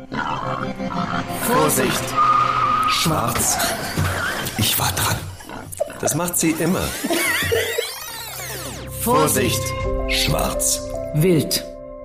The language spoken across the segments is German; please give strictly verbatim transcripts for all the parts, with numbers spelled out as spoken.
Vorsicht! Schwarz. Ich war dran. Das macht sie immer. Vorsicht! Schwarz. Wild.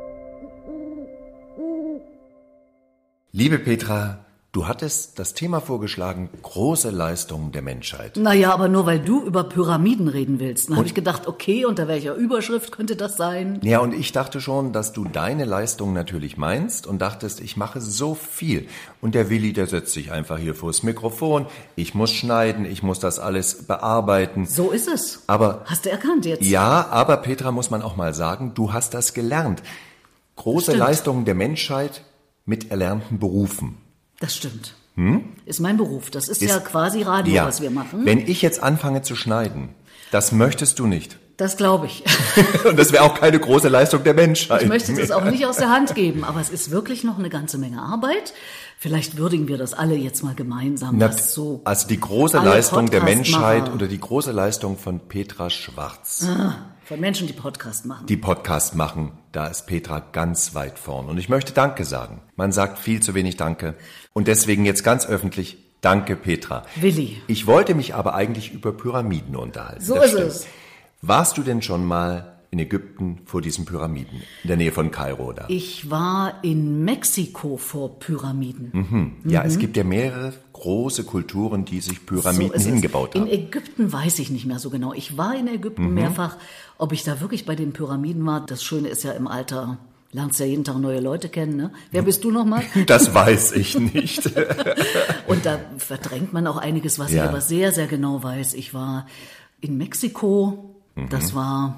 Liebe Petra, du hattest das Thema vorgeschlagen, große Leistungen der Menschheit. Naja, aber nur weil du über Pyramiden reden willst. Dann habe ich gedacht, okay, unter welcher Überschrift könnte das sein? Ja, und ich dachte schon, dass du deine Leistungen natürlich meinst und dachtest, ich mache so viel. Und der Willi, der setzt sich einfach hier vors Mikrofon. Ich muss schneiden, ich muss das alles bearbeiten. So ist es. Aber hast du erkannt jetzt? Ja, aber Petra, muss man auch mal sagen, du hast das gelernt. Große Stimmt. Leistungen der Menschheit mit erlernten Berufen. Das stimmt. Hm? Ist mein Beruf. Das ist, Ist, ja quasi Radio, ja, was wir machen. Wenn ich jetzt anfange zu schneiden, das möchtest du nicht. Das glaube ich. Und das wäre auch keine große Leistung der Menschheit. Ich möchte das auch nicht aus der Hand geben, aber es ist wirklich noch eine ganze Menge Arbeit. Vielleicht würdigen wir das alle jetzt mal gemeinsam. Na, was so also die große Leistung der Menschheit oder die große Leistung von Petra Schwarz. Ah, von Menschen, die Podcast machen. Die Podcast machen, da ist Petra ganz weit vorn. Und ich möchte Danke sagen. Man sagt viel zu wenig Danke. Und deswegen jetzt ganz öffentlich, danke Petra. Willi. Ich wollte mich aber eigentlich über Pyramiden unterhalten. So Das ist stimmt. es. Warst du denn schon mal in Ägypten vor diesen Pyramiden, in der Nähe von Kairo da? Ich war in Mexiko vor Pyramiden. Mhm. Ja, mhm. Es gibt ja mehrere große Kulturen, die sich Pyramiden so hingebaut haben. In Ägypten weiß ich nicht mehr so genau. Ich war in Ägypten mhm. mehrfach. Ob ich da wirklich bei den Pyramiden war, das Schöne ist ja im Alter, lernst ja jeden Tag neue Leute kennen. Ne? Wer bist du nochmal? Das weiß ich nicht. Und da verdrängt man auch einiges, was ja. ich aber sehr, sehr genau weiß. Ich war in Mexiko, mhm. das war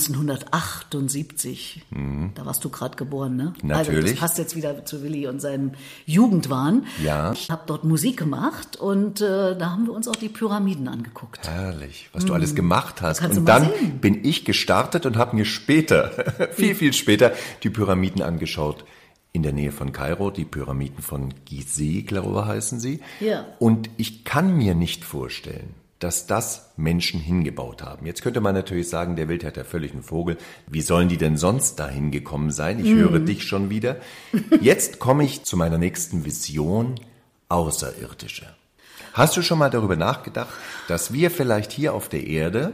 neunzehnhundertachtundsiebzig. Mhm. Da warst du gerade geboren, ne? Natürlich. Also das passt jetzt wieder zu Willi und seinem Jugendwahn. Ja. Ich habe dort Musik gemacht und äh, da haben wir uns auch die Pyramiden angeguckt. Herrlich, was mhm. du alles gemacht hast. Kannst und du mal dann sehen. bin ich gestartet und habe mir später, viel, viel später, die Pyramiden angeschaut. In der Nähe von Kairo, die Pyramiden von Gizeh, glaube ich, heißen sie. Ja. Und ich kann mir nicht vorstellen, dass das Menschen hingebaut haben. Jetzt könnte man natürlich sagen, der Wild hat ja völlig einen Vogel. Wie sollen die denn sonst da hingekommen sein? Ich mm. höre dich schon wieder. Jetzt komme ich zu meiner nächsten Vision, Außerirdische. Hast du schon mal darüber nachgedacht, dass wir vielleicht hier auf der Erde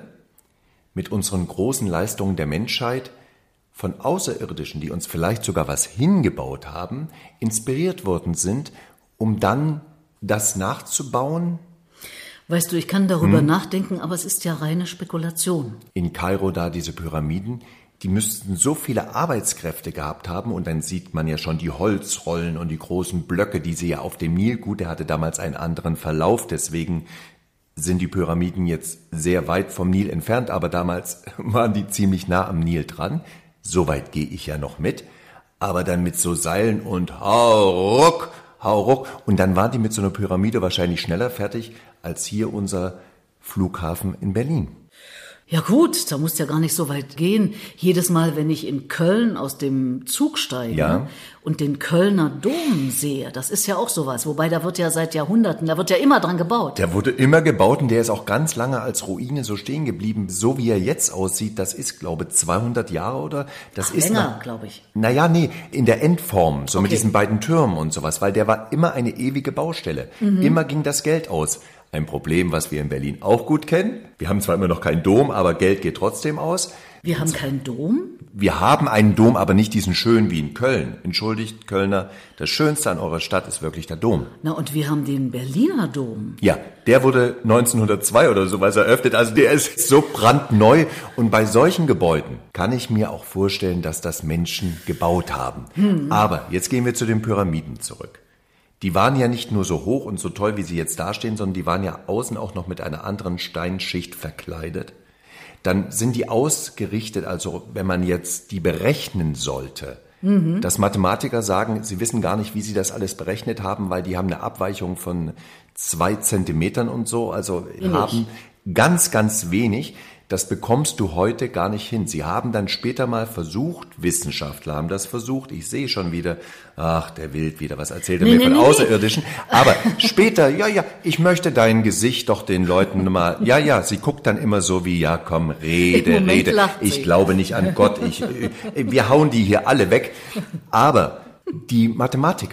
mit unseren großen Leistungen der Menschheit von Außerirdischen, die uns vielleicht sogar was hingebaut haben, inspiriert worden sind, um dann das nachzubauen? Weißt du, ich kann darüber hm. nachdenken, aber es ist ja reine Spekulation. In Kairo da diese Pyramiden, die müssten so viele Arbeitskräfte gehabt haben und dann sieht man ja schon die Holzrollen und die großen Blöcke, die sie ja auf dem Nil, gut, der hatte damals einen anderen Verlauf, deswegen sind die Pyramiden jetzt sehr weit vom Nil entfernt, aber damals waren die ziemlich nah am Nil dran. So weit gehe ich ja noch mit, aber dann mit so Seilen und hau ruck, hau ruck. Und dann waren die mit so einer Pyramide wahrscheinlich schneller fertig als hier unser Flughafen in Berlin. Ja gut, da musst du ja gar nicht so weit gehen. Jedes Mal, wenn ich in Köln aus dem Zug steige ja. und den Kölner Dom sehe, das ist ja auch sowas. Wobei, da wird ja seit Jahrhunderten, da wird ja immer dran gebaut. Der wurde immer gebaut und der ist auch ganz lange als Ruine so stehen geblieben. So wie er jetzt aussieht, das ist, glaube ich, zweihundert Jahre oder? Das Ach, ist länger, glaube ich. Naja, nee, in der Endform, so okay. mit diesen beiden Türmen und sowas, weil der war immer eine ewige Baustelle. Mhm. Immer ging das Geld aus. Ein Problem, was wir in Berlin auch gut kennen. Wir haben zwar immer noch keinen Dom, aber Geld geht trotzdem aus. Wir haben keinen Dom? Wir haben einen Dom, aber nicht diesen schönen wie in Köln. Entschuldigt, Kölner, das Schönste an eurer Stadt ist wirklich der Dom. Na, und wir haben den Berliner Dom. Ja, der wurde neunzehnhundertzwei oder sowas eröffnet. Also der ist so brandneu. Und bei solchen Gebäuden kann ich mir auch vorstellen, dass das Menschen gebaut haben. Hm. Aber jetzt gehen wir zu den Pyramiden zurück. Die waren ja nicht nur so hoch und so toll, wie sie jetzt dastehen, sondern die waren ja außen auch noch mit einer anderen Steinschicht verkleidet. Dann sind die ausgerichtet, also wenn man jetzt die berechnen sollte, mhm. dass Mathematiker sagen, sie wissen gar nicht, wie sie das alles berechnet haben, weil die haben eine Abweichung von zwei Zentimetern und so, also wenig. haben ganz, ganz wenig. Das bekommst du heute gar nicht hin. Sie haben dann später mal versucht, Wissenschaftler haben das versucht, ich sehe schon wieder, ach, der Wild wieder, was erzählt er nee, mir nee, von nee, Außerirdischen. Aber später, ja, ja, ich möchte dein Gesicht doch den Leuten mal, ja, ja, sie guckt dann immer so wie, ja, komm, rede, rede. Ich glaube nicht an Gott, ich, wir hauen die hier alle weg. Aber die Mathematiker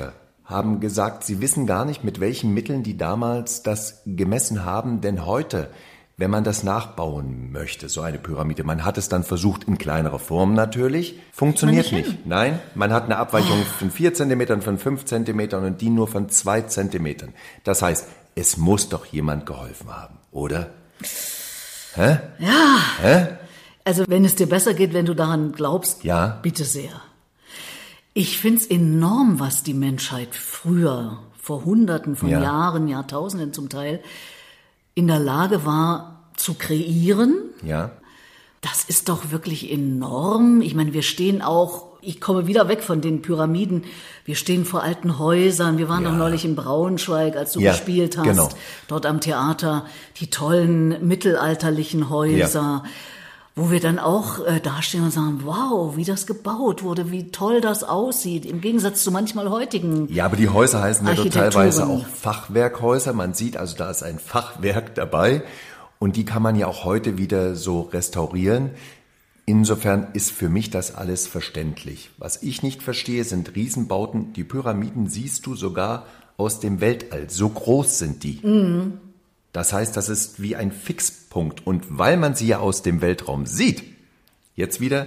haben gesagt, sie wissen gar nicht, mit welchen Mitteln die damals das gemessen haben, denn heute, wenn man das nachbauen möchte, so eine Pyramide, man hat es dann versucht in kleinerer Form natürlich, funktioniert nicht. nicht. Nein, man hat eine Abweichung oh. von vier Zentimetern, von fünf Zentimetern und die nur von zwei Zentimetern. Das heißt, es muss doch jemand geholfen haben, oder? Hä? Ja. Hä? Also wenn es dir besser geht, wenn du daran glaubst, ja. bitte sehr. Ich find's enorm, was die Menschheit früher, vor Hunderten von ja. Jahren, Jahrtausenden zum Teil, in der Lage war zu kreieren. Ja. Das ist doch wirklich enorm. Ich meine, wir stehen auch, ich komme wieder weg von den Pyramiden, wir stehen vor alten Häusern. Wir waren ja. doch neulich in Braunschweig, als du ja, gespielt hast, genau. dort am Theater, die tollen mittelalterlichen Häuser. Ja. Wo wir dann auch äh, dastehen und sagen, wow, wie das gebaut wurde, wie toll das aussieht, im Gegensatz zu manchmal heutigen Ja, aber die Häuser heißen ja doch teilweise auch Fachwerkhäuser. Man sieht also, da ist ein Fachwerk dabei und die kann man ja auch heute wieder so restaurieren. Insofern ist für mich das alles verständlich. Was ich nicht verstehe, sind Riesenbauten. Die Pyramiden siehst du sogar aus dem Weltall. So groß sind die. Mhm. Das heißt, das ist wie ein Fixpunkt. Und weil man sie ja aus dem Weltraum sieht, jetzt wieder,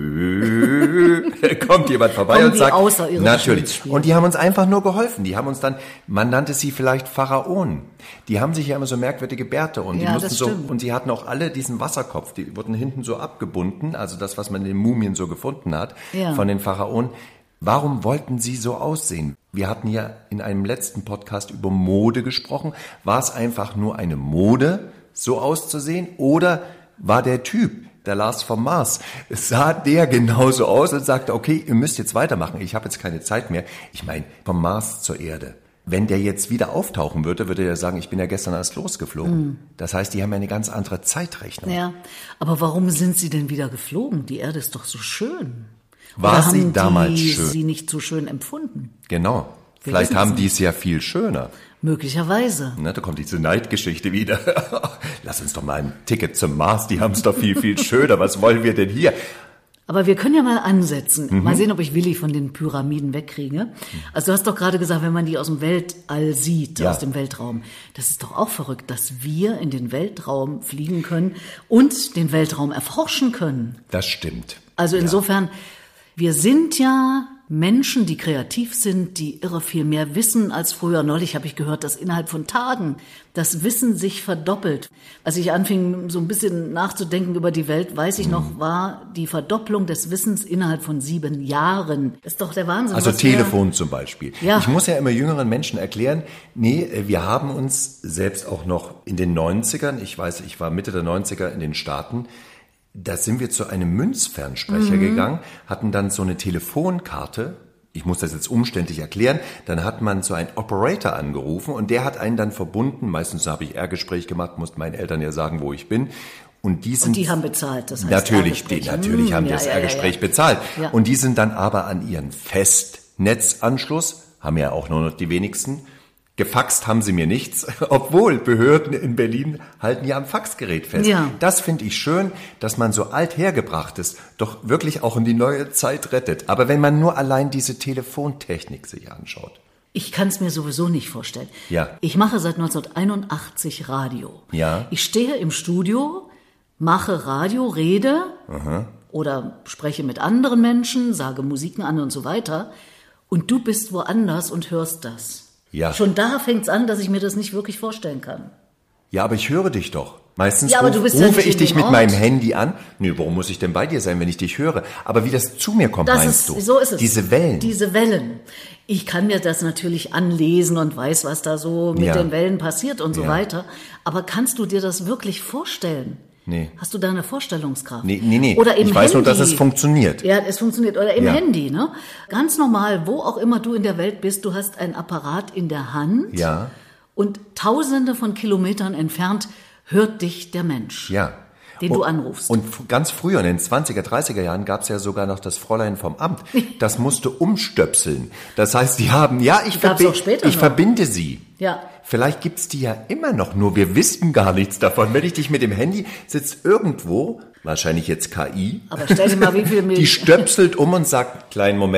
kommt jemand vorbei Kommen und sagt, natürlich. Und die haben uns einfach nur geholfen. Die haben uns dann, man nannte sie vielleicht Pharaonen. Die haben sich ja immer so merkwürdige Bärte und die ja, mussten so, stimmt. und sie hatten auch alle diesen Wasserkopf. Die wurden hinten so abgebunden, also das, was man in den Mumien so gefunden hat, ja. von den Pharaonen. Warum wollten sie so aussehen? Wir hatten ja in einem letzten Podcast über Mode gesprochen. War es einfach nur eine Mode, so auszusehen? Oder war der Typ, der Lars vom Mars, sah der genauso aus und sagte, okay, ihr müsst jetzt weitermachen, ich habe jetzt keine Zeit mehr. Ich meine, vom Mars zur Erde. Wenn der jetzt wieder auftauchen würde, würde er sagen, ich bin ja gestern erst losgeflogen. Mhm. Das heißt, die haben ja eine ganz andere Zeitrechnung. Ja, aber warum sind sie denn wieder geflogen? Die Erde ist doch so schön. War Oder sie haben damals die schön? sie nicht so schön empfunden? Genau. Wir Vielleicht haben es die es ja viel schöner. Möglicherweise. Na, da kommt diese Neidgeschichte wieder. Lass uns doch mal ein Ticket zum Mars, die haben es doch viel, viel schöner. Was wollen wir denn hier? Aber wir können ja mal ansetzen. Mhm. Mal sehen, ob ich Willi von den Pyramiden wegkriege. Also du hast doch gerade gesagt, wenn man die aus dem Weltall sieht, ja. aus dem Weltraum. Das ist doch auch verrückt, dass wir in den Weltraum fliegen können und den Weltraum erforschen können. Das stimmt. Also insofern, ja. wir sind ja Menschen, die kreativ sind, die irre viel mehr wissen als früher. Neulich habe ich gehört, dass innerhalb von Tagen das Wissen sich verdoppelt. Als ich anfing, so ein bisschen nachzudenken über die Welt, weiß ich noch, war die Verdopplung des Wissens innerhalb von sieben Jahren. Das ist doch der Wahnsinn. Also Telefon zum Beispiel. Ja. Ich muss ja immer jüngeren Menschen erklären, nee, wir haben uns selbst auch noch in den neunzigern, ich weiß, ich war Mitte der neunziger in den Staaten, da sind wir zu einem Münzfernsprecher mhm. gegangen, hatten dann so eine Telefonkarte. Ich muss das jetzt umständlich erklären. Dann hat man so einen Operator angerufen und der hat einen dann verbunden. Meistens habe ich R-Gespräch gemacht, musste meinen Eltern ja sagen, wo ich bin. Und die sind und die haben bezahlt, das heißt natürlich, die, natürlich haben die ja, das ja, R-Gespräch ja, ja. bezahlt. Ja. Und die sind dann aber an ihren Festnetzanschluss, haben ja auch nur noch die wenigsten. Gefaxt haben sie mir nichts, obwohl Behörden in Berlin halten ja am Faxgerät fest. Ja. Das finde ich schön, dass man so althergebrachtes doch wirklich auch in die neue Zeit rettet. Aber wenn man nur allein diese Telefontechnik sich anschaut. Ich kann es mir sowieso nicht vorstellen. Ja. Ich mache seit neunzehnhunderteinundachtzig Radio. Ja. Ich stehe im Studio, mache Radio, rede Aha. oder spreche mit anderen Menschen, sage Musiken an und so weiter. Und du bist woanders und hörst das. Ja. Schon da fängt's an, dass ich mir das nicht wirklich vorstellen kann. Ja, aber ich höre dich doch. Meistens ja, aber ruf, du bist ja rufe nicht ich in dich dem mit Ort. meinem Handy an. Nö, warum muss ich denn bei dir sein, wenn ich dich höre? Aber wie das zu mir kommt, Das meinst ist, du? so ist es. Diese Wellen. Diese Wellen. Ich kann mir das natürlich anlesen und weiß, was da so mit Ja. den Wellen passiert und so Ja. weiter. Aber kannst du dir das wirklich vorstellen? Nee. Hast du da eine Vorstellungskraft? Nee, nee, nee. Oder im ich weiß Handy. nur, dass es funktioniert. Ja, es funktioniert. Oder im Ja. Handy, ne? Ganz normal, wo auch immer du in der Welt bist, du hast ein Apparat in der Hand. Ja. Und tausende von Kilometern entfernt hört dich der Mensch. Ja. Den und, du anrufst. Und f- ganz früher, in den zwanziger, dreißiger Jahren, gab es ja sogar noch das Fräulein vom Amt. Das musste umstöpseln. Das heißt, die haben, ja, ich, Gab's verbi- auch später ich noch. verbinde sie. Ja. Vielleicht gibt's die ja immer noch, nur wir wissen gar nichts davon. Wenn ich dich mit dem Handy sitzt irgendwo, wahrscheinlich jetzt K I, Aber stell dir mal, wie viel die stöpselt um und sagt, kleinen Moment,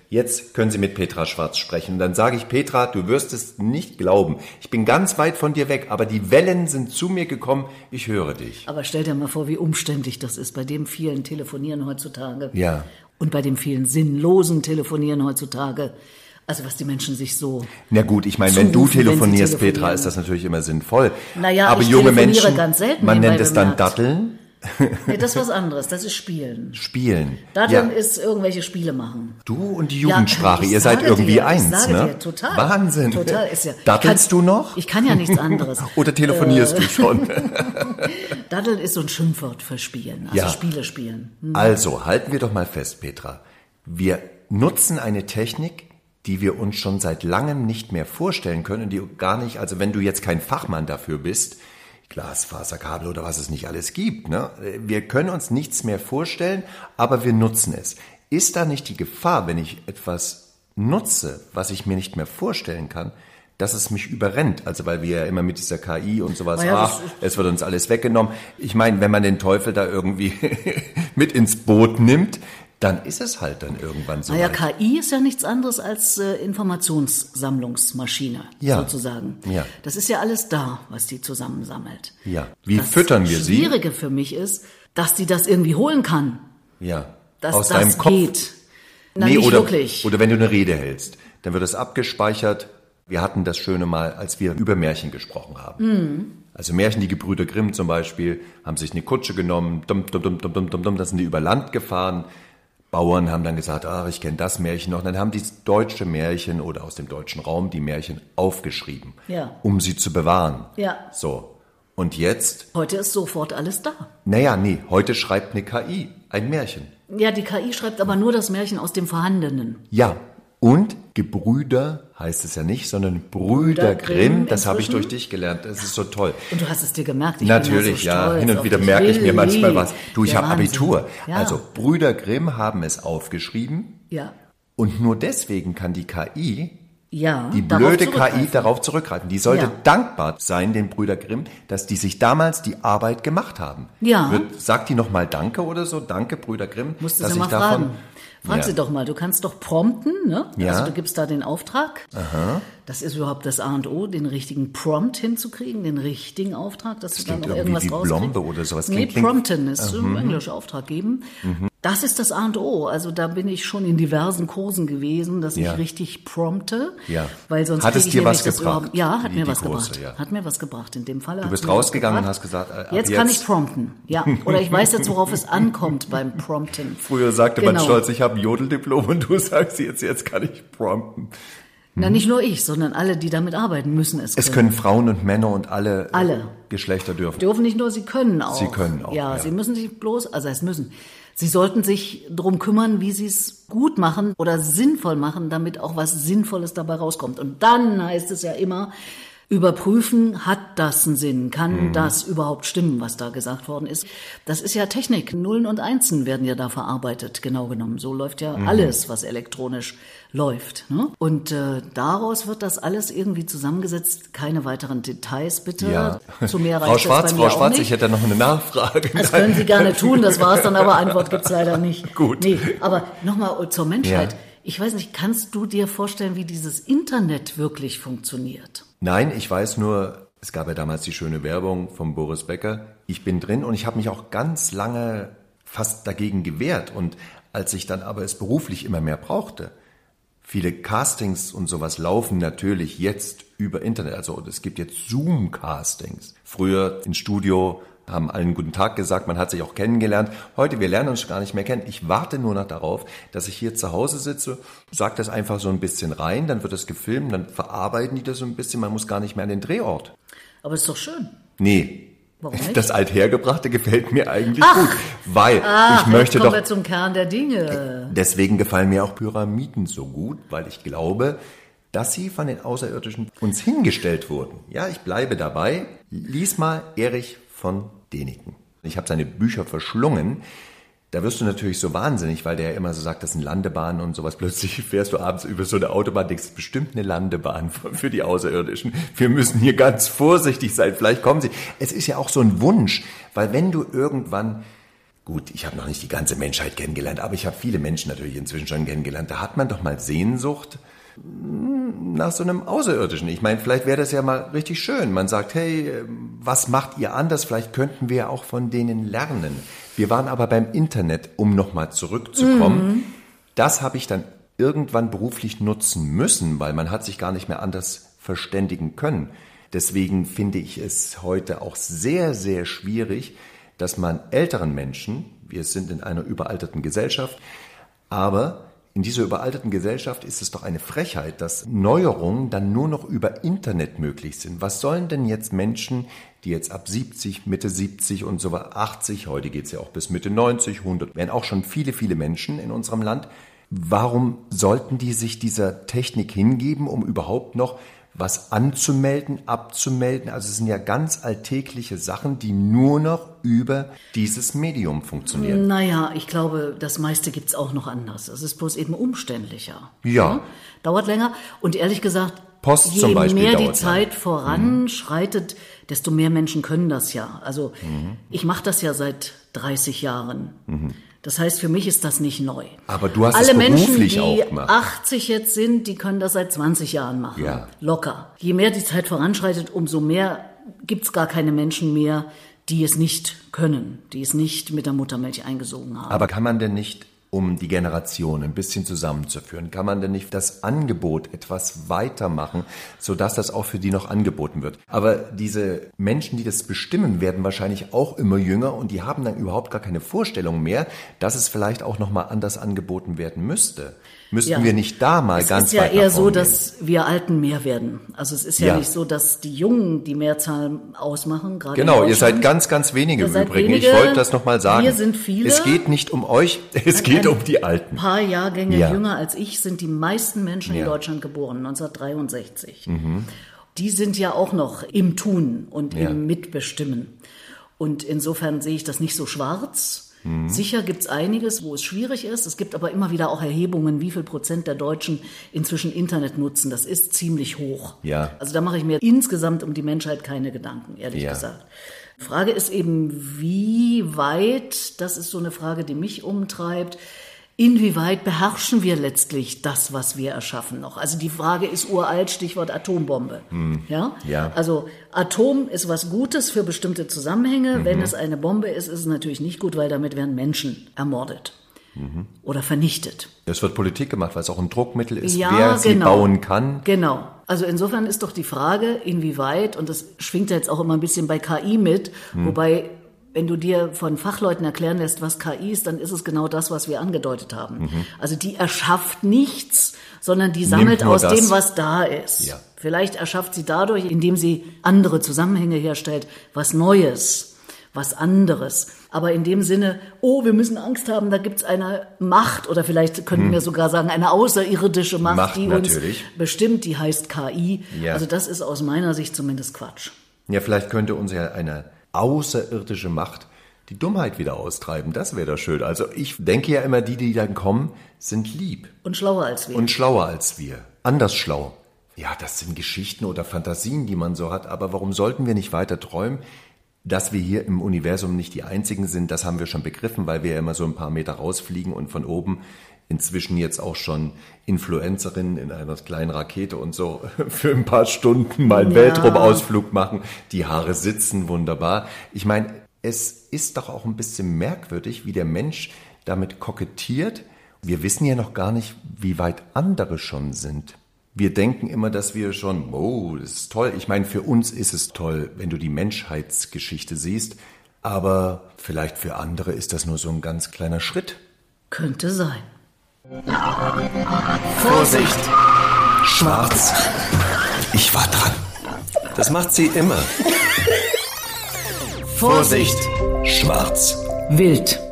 Jetzt können Sie mit Petra Schwarz sprechen. Und dann sage ich, Petra, du wirst es nicht glauben. Ich bin ganz weit von dir weg, aber die Wellen sind zu mir gekommen. Ich höre dich. Aber stell dir mal vor, wie umständlich das ist, bei dem vielen Telefonieren heutzutage. Ja. Und bei dem vielen sinnlosen Telefonieren heutzutage. Also was die Menschen sich so... Na gut, ich meine, wenn du zurufen, wenn sie telefonierst, telefonieren. Petra, ist das natürlich immer sinnvoll. Naja, aber ich junge telefoniere Menschen, ganz selten, man nebenbei nennt es dann bemerkt. Datteln. Nee, das ist was anderes, das ist Spielen. Spielen. Datteln Ja. ist irgendwelche Spiele machen. Du und die Jugendsprache, ich ihr seid sage irgendwie dir, eins, ich sage ne? dir, total. Wahnsinn. Total ist ja. Dattelst ich kann, du noch? Ich kann ja nichts anderes. Oder telefonierst äh, du schon? Datteln ist so ein Schimpfwort für Spielen, also Ja. Spiele spielen. Hm. Also, halten wir doch mal fest, Petra. Wir nutzen eine Technik, die wir uns schon seit langem nicht mehr vorstellen können und die gar nicht, also wenn du jetzt kein Fachmann dafür bist, Glasfaserkabel oder was es nicht alles gibt, ne? Wir können uns nichts mehr vorstellen, aber wir nutzen es. Ist da nicht die Gefahr, wenn ich etwas nutze, was ich mir nicht mehr vorstellen kann, dass es mich überrennt? Also weil wir ja immer mit dieser K I und sowas, Ja, ach, es wird uns alles weggenommen. Ich meine, wenn man den Teufel da irgendwie mit ins Boot nimmt, dann ist es halt dann irgendwann so. Naja, weit. K I ist ja nichts anderes als äh, Informationssammlungsmaschine, Ja. sozusagen. Ja. Das ist ja alles da, was die zusammensammelt. Ja. Wie das füttern wir sie? Schwierige für mich ist, dass die das irgendwie holen kann. Ja. Dass Aus das deinem Kopf. geht. Na, Nee, nicht oder, wirklich. oder wenn du eine Rede hältst, dann wird es abgespeichert. Wir hatten das Schöne mal, als wir über Märchen gesprochen haben. Mhm. Also Märchen, die Gebrüder Grimm zum Beispiel, haben sich eine Kutsche genommen, dumm, dumm, dumm, dumm, dumm, dumm, dumm, da sind die über Land gefahren. Bauern haben dann gesagt, ach, ich kenne das Märchen noch. Dann haben die deutsche Märchen oder aus dem deutschen Raum die Märchen aufgeschrieben, Ja. um sie zu bewahren. Ja. So. Und jetzt, Heute ist sofort alles da. naja, nee, heute schreibt eine K I ein Märchen. Ja, die K I schreibt aber nur das Märchen aus dem Vorhandenen. Ja, und Gebrüder heißt es ja nicht, sondern Brüder Brüder Grimm. Grimm Das habe ich durch inzwischen. dich gelernt. Das ist so toll. Und du hast es dir gemerkt. Ich Natürlich, bin ja. ja, so stolz Hin und auf wieder dich. merke ich mir Willi. manchmal was. Du, ich Der habe Wahnsinn. Abitur. Ja. Also Brüder Grimm haben es aufgeschrieben Ja. und nur deswegen kann die K I, Ja. die darauf blöde K I, zurückgreifen. darauf zurückgreifen. Die sollte Ja. dankbar sein, den Brüder Grimm, dass die sich damals die Arbeit gemacht haben. Ja. Wird, sagt die nochmal Danke oder so? Danke, Brüder Grimm. Musst du dass sie ich mal davon, fragen. Frag Ja. sie doch mal, du kannst doch prompten, ne? Ja. Also du gibst da den Auftrag. Aha. Das ist überhaupt das A und O, den richtigen Prompt hinzukriegen, den richtigen Auftrag, dass Das du dann klingt auch irgendwie irgendwas wie rauskriegst. Blombe oder sowas. Nee, Klingt- klingt- prompten ist im Englisch Auftrag geben. Das ist das A und O. Also da bin ich schon in diversen Kursen gewesen, dass Ja. ich richtig prompte. Ja. Weil sonst Hat es krieg ich dir nämlich was das gebracht, überhaupt- Ja, hat die- mir die was Kurse, gebracht. ja. Hat mir was gebracht. In dem Falle Du bist hat's mir was rausgegangen und gebracht. hast gesagt, äh, ab jetzt kann jetzt- ich prompten. Ja. Oder ich weiß jetzt, worauf es ankommt beim Prompten. Früher sagte man Genau. stolz, ich habe ein Jodeldiplom und du sagst jetzt, jetzt kann ich prompten. Na, nicht nur ich, sondern alle, die damit arbeiten, müssen es können. Es können Frauen und Männer und alle, äh, Alle. Geschlechter dürfen. Dürfen nicht nur, sie können auch. Sie können auch, Ja, ja. sie müssen sich bloß, also es müssen. Sie sollten sich drum kümmern, wie sie es gut machen oder sinnvoll machen, damit auch was Sinnvolles dabei rauskommt. Und dann heißt es ja immer, überprüfen, hat das einen Sinn? Kann Mhm. das überhaupt stimmen, was da gesagt worden ist? Das ist ja Technik. Nullen und Einsen werden ja da verarbeitet, genau genommen. So läuft ja Mhm. alles, was elektronisch läuft. Ne? Und äh, daraus wird das alles irgendwie zusammengesetzt. Keine weiteren Details, bitte. Ja. Zu mehr Frau reicht Schwarz, das bei Frau mir auch Schwarz, nicht. ich hätte noch eine Nachfrage. Das können Sie gerne tun, das war's dann, aber Antwort gibt's leider nicht. Gut. Nee, aber nochmal zur Menschheit. Ja. Ich weiß nicht, kannst du dir vorstellen, wie dieses Internet wirklich funktioniert? Nein, ich weiß nur, es gab ja damals die schöne Werbung von Boris Becker. Ich bin drin und ich habe mich auch ganz lange fast dagegen gewehrt. Und als ich dann aber es beruflich immer mehr brauchte, viele Castings und sowas laufen natürlich jetzt über Internet. Also es gibt jetzt Zoom-Castings. Früher ins Studio haben allen guten Tag gesagt, man hat sich auch kennengelernt. Heute, wir lernen uns gar nicht mehr kennen. Ich warte nur noch darauf, dass ich hier zu Hause sitze, sage das einfach so ein bisschen rein, dann wird das gefilmt, dann verarbeiten die das so ein bisschen, man muss gar nicht mehr an den Drehort. Aber ist doch schön. Nee. Warum nicht? Das Althergebrachte gefällt mir eigentlich gut, weil Ach, ich möchte jetzt kommen doch, wir zum Kern der Dinge. deswegen gefallen mir auch Pyramiden so gut, weil ich glaube, dass sie von den Außerirdischen uns hingestellt wurden. Ja, ich bleibe dabei. Lies mal Erich von Däniken. Ich habe seine Bücher verschlungen. Da wirst du natürlich so wahnsinnig, weil der ja immer so sagt, das sind Landebahnen und sowas. Plötzlich fährst du abends über so eine Autobahn, denkst, das ist bestimmt eine Landebahn für die Außerirdischen. Wir müssen hier ganz vorsichtig sein, vielleicht kommen sie. Es ist ja auch so ein Wunsch, weil wenn du irgendwann, gut, ich habe noch nicht die ganze Menschheit kennengelernt, aber ich habe viele Menschen natürlich inzwischen schon kennengelernt. Da hat man doch mal Sehnsucht nach so einem Außerirdischen. Ich meine, vielleicht wäre das ja mal richtig schön. Man sagt, hey, was macht ihr anders? Vielleicht könnten wir auch von denen lernen. Wir waren aber beim Internet, um nochmal zurückzukommen. Mhm. Das habe ich dann irgendwann beruflich nutzen müssen, weil man hat sich gar nicht mehr anders verständigen können. Deswegen finde ich es heute auch sehr, sehr schwierig, dass man älteren Menschen, wir sind in einer überalterten Gesellschaft, aber in dieser überalterten Gesellschaft ist es doch eine Frechheit, dass Neuerungen dann nur noch über Internet möglich sind. Was sollen denn jetzt Menschen, die jetzt ab siebzig, Mitte siebzig und so weiter, achtzig, heute geht's ja auch bis Mitte neunzig, hundert, werden auch schon viele, viele Menschen in unserem Land. Warum sollten die sich dieser Technik hingeben, um überhaupt noch was anzumelden, abzumelden? Also es sind ja ganz alltägliche Sachen, die nur noch über dieses Medium funktionieren. Naja, ich glaube, das meiste gibt's auch noch anders. Es ist bloß eben umständlicher. Ja. ja. Dauert länger. Und ehrlich gesagt, Post je zum Beispiel mehr die dauert Zeit lang. voranschreitet, mhm. desto mehr Menschen können das ja. Also mhm. ich mache das ja seit dreißig Jahren. Mhm. Das heißt, für mich ist das nicht neu. Aber du hast Alle es beruflich Menschen, auch die gemacht. achtzig jetzt sind, die können das seit zwanzig Jahren machen. Ja. Locker. Je mehr die Zeit voranschreitet, umso mehr gibt's gar keine Menschen mehr, die es nicht können, die es nicht mit der Muttermilch eingesogen haben. Aber kann man denn nicht, um die Generation ein bisschen zusammenzuführen, kann man denn nicht das Angebot etwas weitermachen, sodass das auch für die noch angeboten wird? Aber diese Menschen, die das bestimmen, werden wahrscheinlich auch immer jünger und die haben dann überhaupt gar keine Vorstellung mehr, dass es vielleicht auch noch mal anders angeboten werden müsste. Müssten ja. wir nicht da mal es ganz weit weit nach vorne Es ist ja eher so, gehen? dass wir Alten mehr werden. Also es ist ja, Ja. nicht so, dass die Jungen die Mehrzahl ausmachen. Gerade Genau, in ihr seid Deutschland. ganz, ganz wenige Ihr im seid Übrigen. wenige, Ich wollte das nochmal sagen. wir sind viele. Es geht nicht um euch, es geht um die Alten. Ein paar Jahrgänge Ja. jünger als ich sind die meisten Menschen Ja. in Deutschland geboren, neunzehnhundertdreiundsechzig. Mhm. Die sind ja auch noch im Tun und Ja. im Mitbestimmen. Und insofern sehe ich das nicht so schwarz. Mhm. Sicher gibt's einiges, wo es schwierig ist. Es gibt aber immer wieder auch Erhebungen, wie viel Prozent der Deutschen inzwischen Internet nutzen. Das ist ziemlich hoch. Ja. Also da mache ich mir insgesamt um die Menschheit keine Gedanken, ehrlich Ja. gesagt. Die Frage ist eben, wie weit, das ist so eine Frage, die mich umtreibt, inwieweit beherrschen wir letztlich das, was wir erschaffen noch? Also die Frage ist uralt, Stichwort Atombombe. Hm. Ja? Ja. Also Atom ist was Gutes für bestimmte Zusammenhänge. Mhm. Wenn es eine Bombe ist, ist es natürlich nicht gut, weil damit werden Menschen ermordet mhm. oder vernichtet. Es wird Politik gemacht, weil es auch ein Druckmittel ist, Ja, wer sie genau. bauen kann. Genau. Also insofern ist doch die Frage, inwieweit, und das schwingt ja jetzt auch immer ein bisschen bei K I mit, hm. wobei, wenn du dir von Fachleuten erklären lässt, was K I ist, dann ist es genau das, was wir angedeutet haben. Mhm. Also die erschafft nichts, sondern die sammelt aus das. dem, was da ist. Ja. Vielleicht erschafft sie dadurch, indem sie andere Zusammenhänge herstellt, was Neues, was anderes. Aber in dem Sinne, oh, wir müssen Angst haben, da gibt's eine Macht, oder vielleicht könnten hm. wir sogar sagen, eine außerirdische Macht, Macht die natürlich. uns bestimmt, die heißt K I. Ja. Also das ist aus meiner Sicht zumindest Quatsch. Ja, vielleicht könnte uns ja eine außerirdische Macht die Dummheit wieder austreiben. Das wäre doch schön. Also ich denke ja immer, die, die dann kommen, sind lieb. Und schlauer als wir. Und schlauer als wir. Anders schlau. Ja, das sind Geschichten oder Fantasien, die man so hat. Aber warum sollten wir nicht weiter träumen? Dass wir hier im Universum nicht die Einzigen sind, das haben wir schon begriffen, weil wir ja immer so ein paar Meter rausfliegen und von oben inzwischen jetzt auch schon Influencerinnen in einer kleinen Rakete und so für ein paar Stunden mal einen ja. Weltraumausflug machen. Die Haare sitzen wunderbar. Ich meine, es ist doch auch ein bisschen merkwürdig, wie der Mensch damit kokettiert. Wir wissen ja noch gar nicht, wie weit andere schon sind. Wir denken immer, dass wir schon, oh, das ist toll. Ich meine, für uns ist es toll, wenn du die Menschheitsgeschichte siehst. Aber vielleicht für andere ist das nur so ein ganz kleiner Schritt. Könnte sein. Vorsicht! Schwarz! Ich war dran. Das macht sie immer. Vorsicht! Schwarz! Wild!